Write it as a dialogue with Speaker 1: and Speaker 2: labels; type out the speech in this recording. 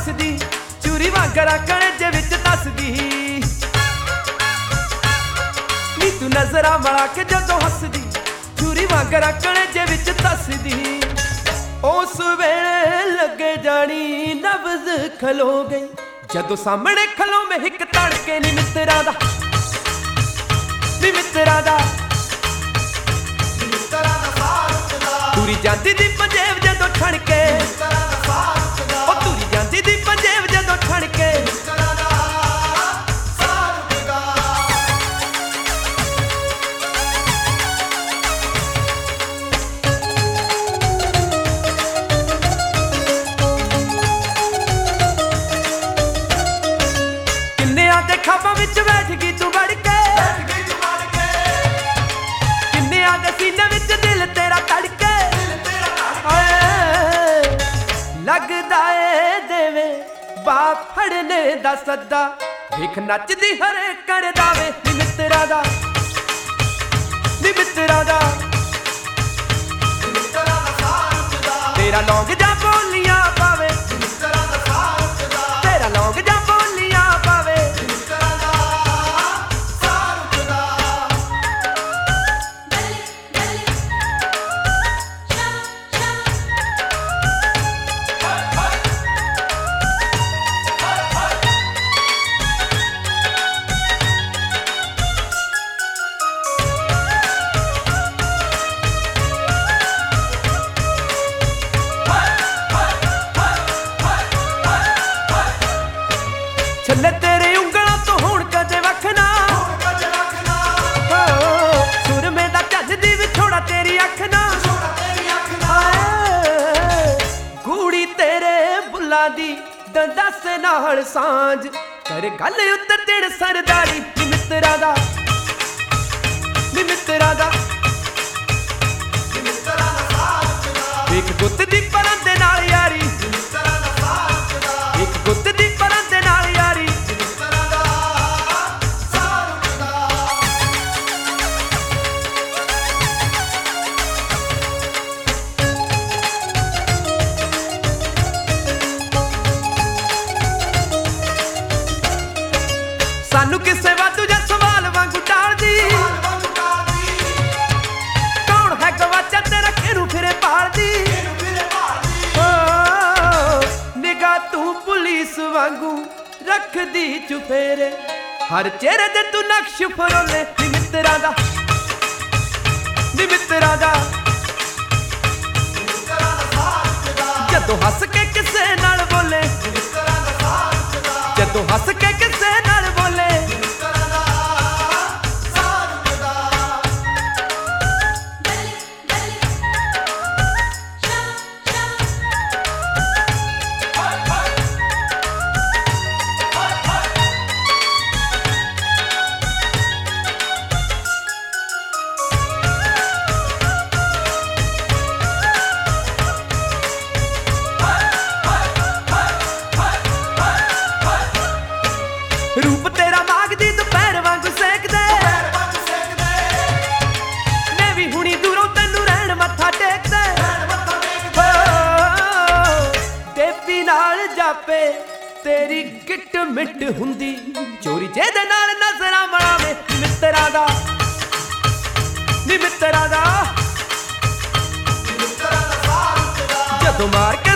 Speaker 1: हसदी चूरी वांगरा कणजे विच दसदी नी तू नजरा मड़ा के जदों हसदी चूरी वांगरा कणजे विच दसदी उस वेले लगे जानी नब्ज़ खलो गई जदों सामने खलो मैं हिक तड़के नी मित्तरां दा नी मित्तरां दा तुरी जाती दी पंजेब जदों ठणके ओ तुरी जाती दी पंजेब जदों ठणके खाबा विच बैठ गई तू बढ़ के किन्ने आ गए सीने विच दिल तेरा तड़के लगदा ए देवे बाप फड़ने दा सद्दा देख नचदी हरे कर दावे नी मित्तरां दा नी मित्तरां दा तेरा लौंग जा बोलियां पावे तेरा लौंग जा बोलियां पावे छल्ले तेरे उंगलां तो हुण कदे वखना सुर में दा झजदी विछोड़ा तेरी अख ना गूड़ी तेरे बुल्ला दी दस नाल सांझ कर गल उत्ते तेरे सरदारी नी मित्तरां दा नी मित्तरां दा एक गुत्त दी परन दे नाल यारी एक गुत्त दी परन दे नाल यारी सानू किसे वाधू जा सवाल वांगू टालदी कौन है गवाचा तेरा किनू फिरे पालदी निगाह तू पुलिस वांगू रख दी चुफेरे हर चेहरे ते तू नक्श फरोले नी मित्तरां दा नी मित्तरां दा जदों हस के किसे नाल बोले जदों हस के किसे नाल बोले रूप तेरा मागदी दोपहर वांगू सेक दे मैं भी हुणी दूरों तैनू रहन मत्था टेक दे देवी नाल जापे तेरी गिट मिट हुंदी चोरी जेदे नाल नजरां मड़ावे मित्तरां दा नी मित्तरां दा जदों मार